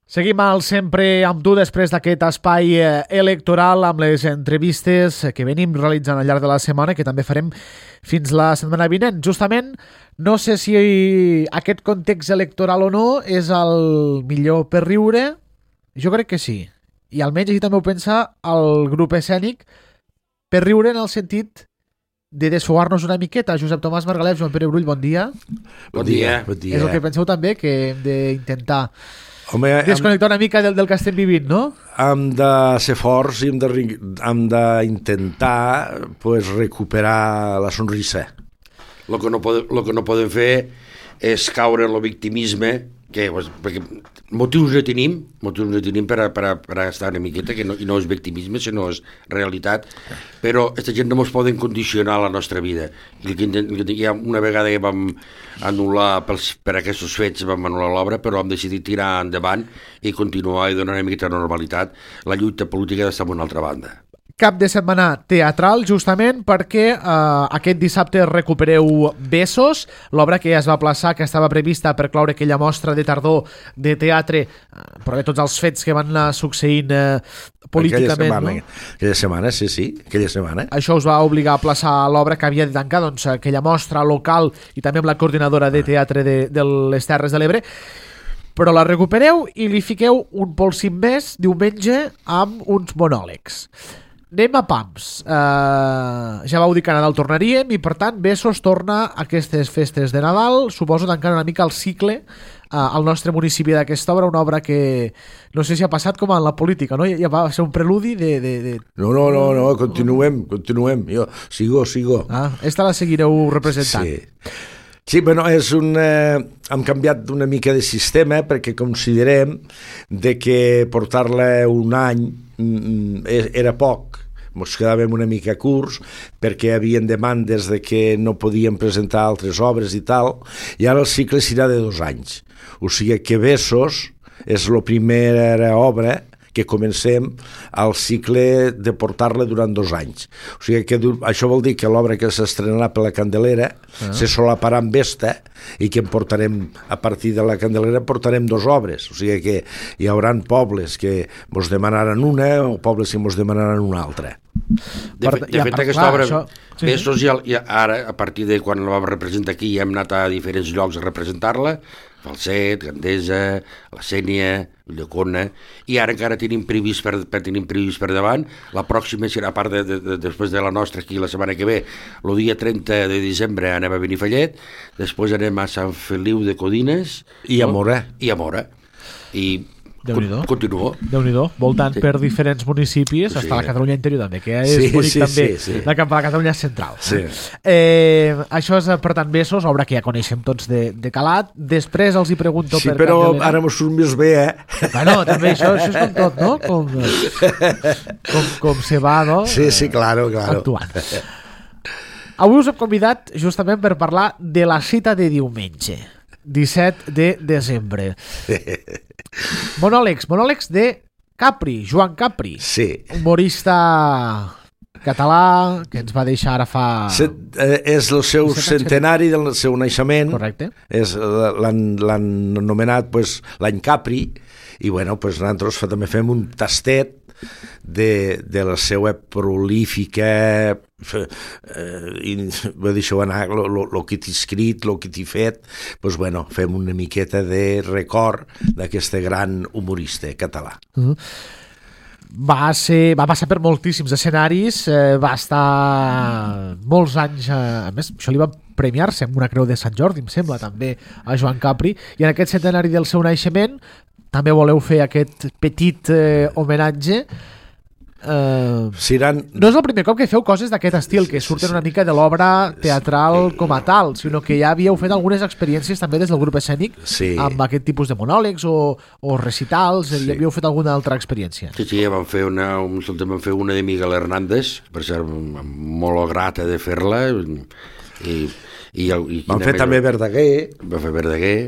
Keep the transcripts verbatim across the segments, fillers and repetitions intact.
Seguim al Sempre amb tu després d'aquest espai electoral amb les entrevistes que venim realitzant al llarg de la setmana, que també farem fins la setmana vinent. Justament, no sé si aquest context electoral o no és el millor per riure. Jo crec que sí. I almenys així també ho pensa el grup escènic, per riure en el sentit de desfogar-nos una miqueta. Josep Tomàs Margalef, Joan Pere Brull, bon dia. Bon dia. Bon dia. És el que penseu també, que hem d'intentar Home, desconnectar una mica del, del que estem vivint, no? Hem de ser forts i hem de, hem d'intentar pues, recuperar la sonrisa. El que no podem, lo que no podem fer és caure en el victimisme, que, pues, perquè motius no tenim, motius no tenim per a, per a, per a estar una miqueta, que no, i no és victimisme, sinó és realitat, però aquesta gent no ens poden condicionar la nostra vida. I el que, el que ja una vegada que vam anul·lar pels, per aquests fets, vam anul·lar l'obra, però vam decidir tirar endavant i continuar i donar una miqueta de normalitat. La lluita política està en una altra banda. Cap de setmana teatral, justament perquè eh, aquest dissabte recupereu Besos, l'obra que ja es va aplaçar, que estava prevista per cloure aquella mostra de tardor de teatre, eh, però de tots els fets que van anar succeint eh, políticament. Aquella setmana, no? aquella setmana, sí, sí, aquella setmana. Això us va obligar a aplaçar l'obra que havia de tancar, doncs, aquella mostra local i també amb la coordinadora de teatre de, de les Terres de l'Ebre, però la recupereu i li fiqueu un polsim més diumenge amb uns monòlegs. Anem a pams. Uh, ja vau dir que a Nadal tornaríem i per tant Besos torna a aquestes festes de Nadal, suposo tancant una mica el cicle uh, al nostre municipi d'aquesta obra, una obra que no sé si ha passat com en la política, no? Ja, ja va ser un preludi de... de, de... No, no, no, no, continuem, continuem. Jo sigo, sigo. Ah, esta la seguireu representant. Sí. Sí, bueno, és un, eh, hem canviat una mica de sistema perquè considerem de que portar-la un any mm, era poc, ens quedàvem una mica curts perquè hi havia demandes de que no podíem presentar altres obres i tal, i ara el cicle serà de dos anys. O sigui que Besos és la primera obra que comencem el cicle de portar-la durant dos anys. O sigui que això vol dir que l'obra que s'estrenarà per la Candelera ah. se solaparà amb esta i que en portarem, a partir de la Candelera portarem dos obres. O sigui que hi haurà pobles que mos demanaran una o pobles que mos demanaran una altra. De, fe, de fet, aquesta obra, això, sí, Besos, ja, ja, ara, a partir de quan la vam representar aquí, ja hem anat a diferents llocs a representar-la, Falset, Gandesa, la Sénia, Ulldecona, i ara encara tenim previst per, per, tenim previst per davant. La pròxima serà, a part de, de, de, després de la nostra aquí la setmana que ve, el dia trenta de desembre anem a Benifallet, després anem a Sant Feliu de Codines i a Mora. I a Mora. I Déu-n'hi-do. Continuo. Déu-n'hi-do, voltant sí. per diferents municipis, sí. Està la Catalunya interior també, que és sí, bonic sí, també, sí, sí. La, la Catalunya central. Sí. Eh, això és, per tant, Besos, obra que ja coneixem tots de, de calat. Després els hi pregunto sí, per... Sí, però Candelera. Ara m'ho surt més bé, eh? Bueno, també això, això és com tot, no? Com, com, com se va, no? Sí, sí, claro, claro. Actuant. Avui us hem convidat justament per parlar de la cita de diumenge, disset de desembre. Monòlegs, monòlegs de Capri, Joan Capri, sí. Humorista català que ens va deixar ara fa... Set, eh, és el seu centenari del seu naixement. Correcte. És, l'han, l'han anomenat pues, l'any Capri i bueno, pues, nosaltres també fem un tastet de, de la seva prolífica eh, i va deixar anar el que t'he escrit, el que t'he fet, doncs bueno, fem una miqueta de record d'aquest gran humorista català. Uh-huh. Va, ser, va passar per moltíssims escenaris, eh, va estar molts anys, eh, a més això li va premiar-se amb una creu de Sant Jordi, em sembla, també a Joan Capri, i en aquest centenari del seu naixement també voleu fer aquest petit eh, homenatge. Uh, Seran... No és el primer cop que feu coses d'aquest estil, que surten una mica de l'obra teatral com a tal, sinó que ja havíeu fet algunes experiències també des del grup escènic sí. amb aquest tipus de monòlegs o, o recitals, sí. Ja havíeu fet alguna altra experiència. Sí, sí, vam fer una, un, vam fer una de Miguel Hernández, per ser molt grata de fer-la, i, i, i vam fer també Verdaguer. Vam fer Verdaguer,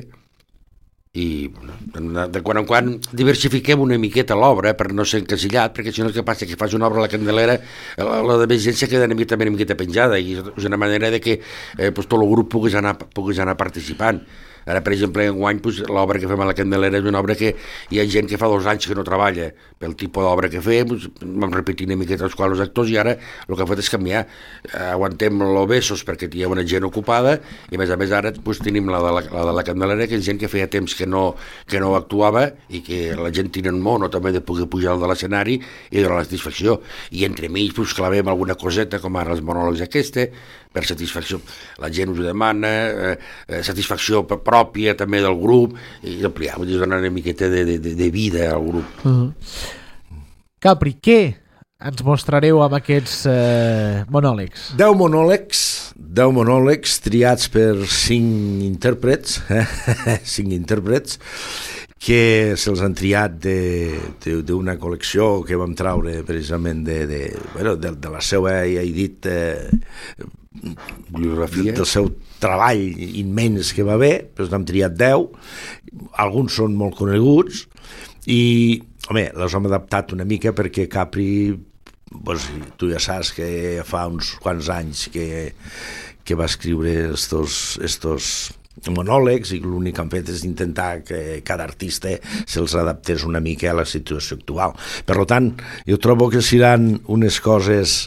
i de quan en quan diversifiquem una miqueta l'obra per no ser encasillat, perquè si no el que passa que fas una obra a la Candelera, la, la de més gent se queda una miqueta, una miqueta penjada, i és una manera de que eh, pues, tot el grup puguis anar, puguis anar participant. Ara, per exemple, enguany, pues, l'obra que fem a la Candelera és una obra que hi ha gent que fa dos anys que no treballa pel tipus d'obra que fem, pues, vam repetir una miqueta els quals els actors i ara el que hem fet és canviar. Aguantem l'Obesos perquè hi ha una gent ocupada i a més a més ara pues, tenim la de la, la de la Candelera, que és gent que feia temps que no, que no actuava i que la gent tira un mono també de poder pujar al de l'escenari i donar la satisfacció. I entre mig pues, clavem alguna coseta com ara els monòlegs aquesta, per satisfacció. La gent us ho demana, eh, satisfacció pròpia també del grup i ampliar, vull dir, donar una miqueta de, de, de vida al grup. Uh-huh. Capri, què ens mostrareu amb aquests eh, monòlegs? Deu monòlegs, deu monòlegs triats per cinc intèrprets, eh? cinc intèrprets, que se'ls han triat d'una col·lecció que vam traure precisament de, de, bueno, de, de la seva, ja he dit, eh, bibliografia, del seu treball immens que va haver, però n'hem triat deu, alguns són molt coneguts i, home, les hem adaptat una mica perquè Capri, pues, tu ja saps que fa uns quants anys que, que va escriure estos, estos monòlegs i l'únic que han fet és intentar que cada artista se'ls adaptés una mica a la situació actual. Per tant, jo trobo que seran unes coses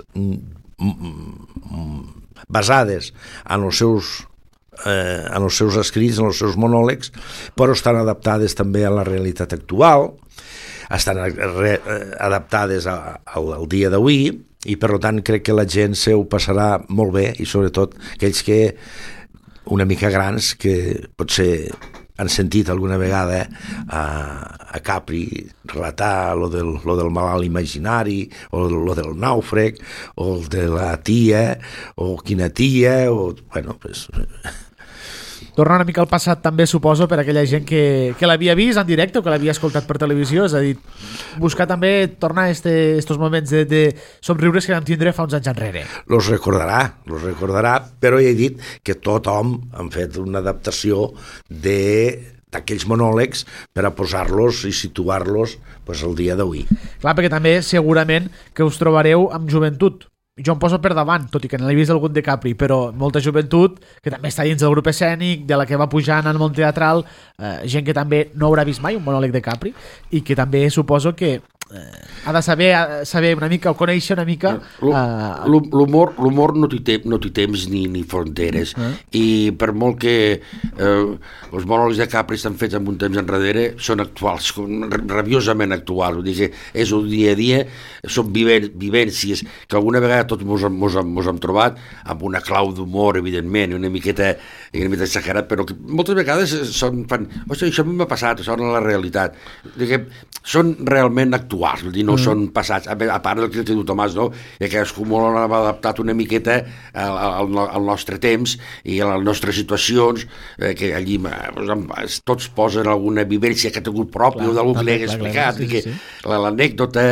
basades en els seus eh, en els seus escrits, en els seus monòlegs, però estan adaptades també a la realitat actual, estan re, adaptades a, a, al dia d'avui i per tant crec que la gent se ho passarà molt bé i sobretot aquells que una mica grans que potser han sentit alguna vegada a, a Capri relatar lo del, lo del malalt imaginari o lo del nàufrag o el de la tia o quina tia o, bueno, pues... Tornar una mica al passat també suposo per aquella gent que, que l'havia vist en directe o que l'havia escoltat per televisió, és a dir, buscar també tornar a este, estos moments de, de somriures que vam tindre fa uns anys enrere. Los recordarà, los recordarà, però ja he dit que tothom han fet una adaptació de d'aquells monòlegs per a posar-los i situar-los pues, el dia d'avui. Clar, perquè també segurament que us trobareu amb joventut. Jo em poso per davant, tot i que n'he vist algun de Capri, però molta joventut que també està dins del grup escènic, de la que va pujant al món teatral, eh, gent que també no haurà vist mai un monòleg de Capri i que també suposo que eh, ha de saber, saber una mica o conèixer una mica... Uh, L'humor l'humor no, no té temps ni, ni fronteres uh. i per molt que eh, els monòlegs de Capri estan fets en un temps enrere, són actuals, rabiosament actuals, vull dir que és el dia a dia, són vivències que alguna vegada tots mos, mos, mos hem trobat amb una clau d'humor, evidentment, una miqueta, una miqueta exagerat, però que moltes vegades són, fan, ostres, això m'ha passat, això no és la realitat. Que són realment actuals, vull dir, no mm. són passats, a, a part del que diu Tomàs, no? I que cadascú molt l'ha adaptat una miqueta al, al, al nostre temps i a les nostres situacions, eh, que allí pues, tots posen alguna vivència que ha tingut propi o d'algú que li hagués explicat, sí, sí, sí. l'anècdota,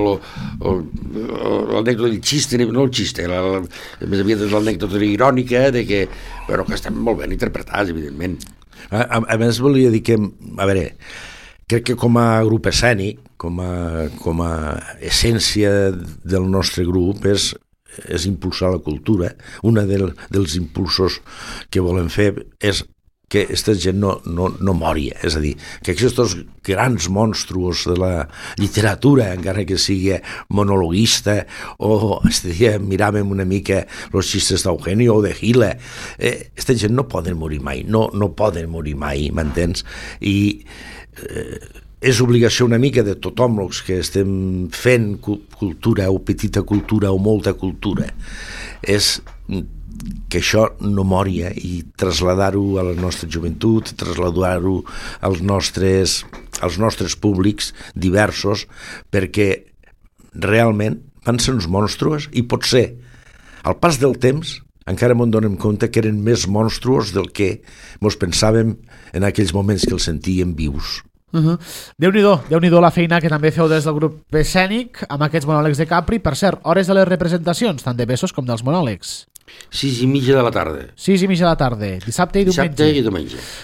l'anècdota del xiste, no el xiste, la, la, més aviat és l'anècdota irònica, de que, però que estan molt ben interpretats, evidentment. A, a, a més, volia dir que, a veure, crec que com a grup escènic, com a, com a essència del nostre grup és, és impulsar la cultura. Una del, dels impulsos que volem fer és que aquesta gent no, no, no mori, és a dir, que aquests grans monstruos de la literatura, encara que sigui monologuista, o este dia miràvem una mica els xistes d'Eugenio o de Gila, eh, aquesta gent no poden morir mai, no, no poden morir mai, m'entens? I eh, és obligació una mica de tothom els que estem fent cultura o petita cultura o molta cultura, és que això no mori eh? I traslladar-ho a la nostra joventut, traslladar-ho als nostres, als nostres públics diversos, perquè realment van ser uns monstruos i potser al pas del temps encara m'en donem compte que eren més monstruos del que mos pensàvem en aquells moments que els sentíem vius. Uh-huh. Déu-n'hi-do, Déu-n'hi-do la feina que també feu des del grup escènic amb aquests monòlegs de Capri. Per cert, hores de les representacions, tant de Besos com dels monòlegs. Sis i mitja de la tarda. Sis i mitja de la tarda, dissabte i diumenge. Dissabte i diumenge.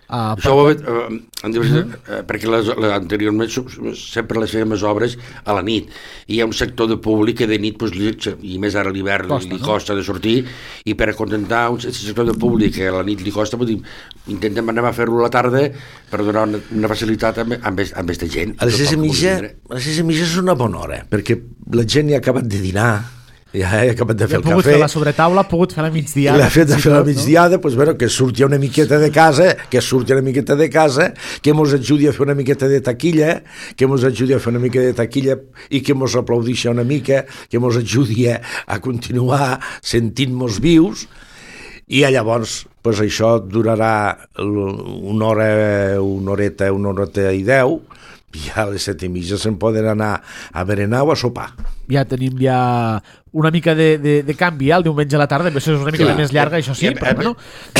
Uh, Això ho, uh, en diverses, uh, perquè les, les, anteriorment sempre les fèiem les obres a la nit, i hi ha un sector de públic que de nit, pues, li, i més ara a l'hivern li, li costa no? de sortir, i per acontentar un sector de públic que a la nit li costa, dir, intentem anar a fer-lo a la tarda per donar una, una facilitat amb, amb, amb aquesta gent. A les sis i mitja, a les sis i mitja és una bona hora, perquè la gent ja ha acabat de dinar, ja he acabat de fer el cafè. Ha pogut fer la sobretaula, ha pogut fer la migdiada. L'ha fet de fer la migdiada, no? Pues, bueno, que surti una miqueta de casa, que surti una miqueta de casa, que mos ajudi a fer una miqueta de taquilla, que mos ajudi a fer una mica de taquilla i que mos aplaudixi una mica, que mos ajudi a, a continuar sentint-nos vius, i llavors pues, això durarà una hora, una horeta, una horeta i deu, i a les set i mitja se'n poden anar a berenar o a sopar. Ja tenim ja una mica de, de, de canvi, eh? El diumenge a la tarda, és una mica més llarga, això sí, però bueno...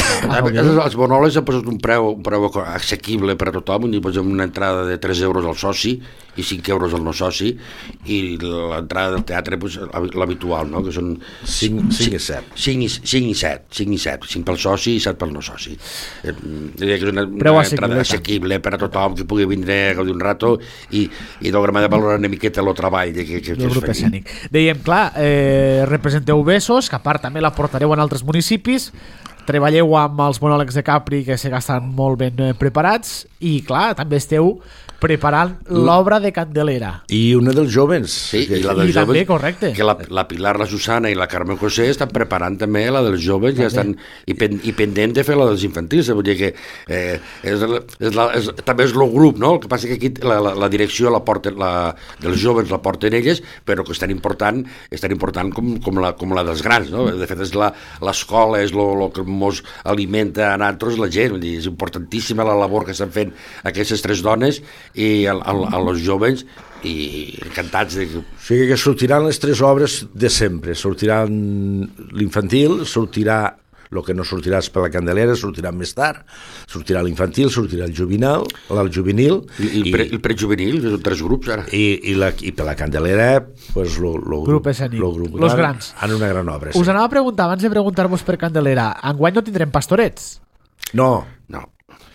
Els monòlegs han posat un preu, un preu assequible per a tothom, i posem una entrada de tres euros al soci i cinc euros al no soci, i l'entrada del teatre pues, l'habitual, no? Que són cinc i set. cinc i set, cinc i set, cinc pel soci i set pel no soci. Eh, és una, una entrada assequible per a tothom que pugui vindre a gaudir un rato i, i d'alguna manera valorar una miqueta el treball que, que, que es fa. Dèiem, clar, eh, representeu Besòs, que a part també la portareu en altres municipis, treballeu amb els monòlegs de Capri, que se gasten molt ben eh, preparats, i clar, també esteu preparant l'obra de Candelera. I una dels jóvens. Sí, i la dels I jóvens, també, correcte. Que la, la Pilar, la Susana i la Carmen José estan preparant també la dels jóvens, ja estan, i, pen, i pendent de fer la dels infantils, vull dir que eh, és, és la, és, també és el grup, no? El que passa que aquí la, la, la direcció la porten, la, dels jóvens la porten elles, però que és tan important, és tan important com, com, la, com la dels grans, no? De fet, és l'escola, és el que ens alimenta a nosaltres la gent, vull dir, és importantíssima la labor que estan fent aquestes tres dones i a, a, a los jóvens, i encantats de... O sigui que sortiran les tres obres de sempre, sortiran l'infantil, sortirà el que no sortirà és per la Candelera, sortirà més tard, sortirà l'infantil, sortirà el juvenil, el juvenil i, i, pre, el prejuvenil, que són tres grups ara, i, i, la, i per la Candelera pues, lo, lo, grup escènic, lo grup los grans han una gran obra. Us sí. Anava a preguntar, abans de preguntar-vos per Candelera, enguany no tindrem pastorets? No, no.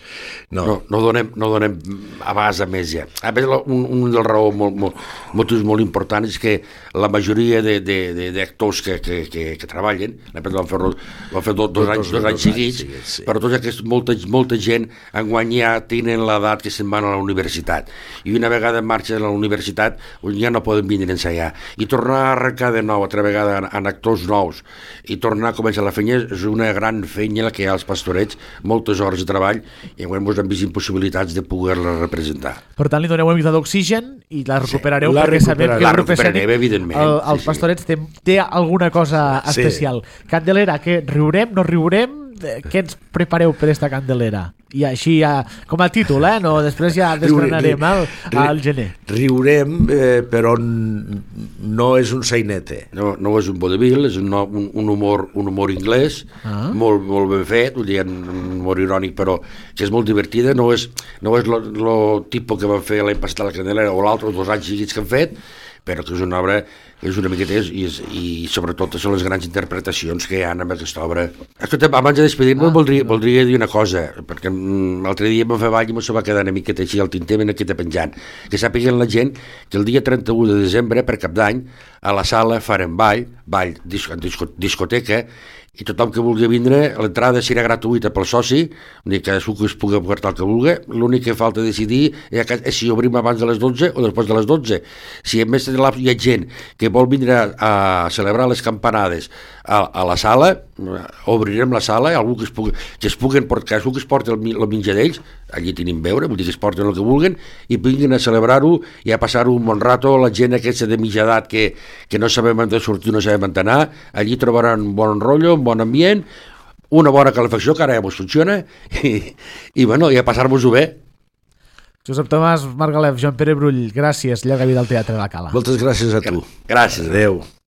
No. No, no, donem, no donem abast a més ja. A més, un, un dels raó molt, molt, motius molt importants és que la majoria d'actors que, que, que, que treballen, van fer, van fer dos, dos, dos anys, dos, dos anys seguits, sí, sí. Però tots aquests, molta, molta gent enguany ja tenen l'edat que se'n van a la universitat. I una vegada marxen a la universitat ja no poden vindre a ensaiar. I tornar a arrencar de nou, altra vegada, en actors nous, i tornar a començar la feina és una gran feina la que hi ha als pastorets, moltes hores de treball, i enguany ens han vist impossibilitats de poder-la representar. Per tant, li doneu una mica d'oxigen i la recuperareu, sí, la perquè sabem que la el grup escènic, evidentment. El, els sí, pastorets té, té alguna cosa especial. Sí. Candelera, que riurem, no riurem? Què ens prepareu per esta Candelera? I així ja, com a títol, eh? No, després ja desgranarem al, al gener. Riurem, eh, però no és un sainete. No, no és un vodevil, és un, un, un, humor, un humor anglès, ah. molt, molt ben fet, vull dir, un humor irònic, però que és molt divertida, no és, no és lo, lo tipus que van fer l'any passat a la Candelera o l'altre, dos anys seguits que han fet, però que és una obra, és una miqueta, i, i sobretot són les grans interpretacions que hi ha en aquesta obra. Escolta, abans de despedir-me ah, voldria, no. voldria dir una cosa, perquè l'altre dia em va fer ball i m'ho va quedar una miqueta així al tinter, una miqueta penjant, que sàpiguen la gent que el dia trenta-u de desembre, per Cap d'Any, a la sala farem ball, ball, disco, discoteca, i tothom que vulgui vindre, l'entrada serà gratuïta pel soci, ni que cadascú que es pugui portar el que vulgui, l'únic que falta decidir és si obrim abans de les dotze o després de les dotze. Si a més hi ha gent que vol vindre a celebrar les campanades a, a la sala, obrirem la sala, algú que es pugui, que es puguen portar, cadascú que es porti el, el menjar d'ells, allí tenim beure, vull dir que es porten el que vulguen, i vinguin a celebrar-ho i a passar-ho un bon rato. La gent aquesta de mitja edat que, que no sabem on sortir, no sabem on anar, allí trobaran un bon rotllo, un bon ambient, una bona calefacció, que ara ja vos funciona, i, i, bueno, i a passar-vos-ho bé. Josep Tomàs Margalef, Joan Pere Brull, gràcies, llarga vida al Teatre de la Cala. Moltes gràcies a tu. Gràcies. Adéu.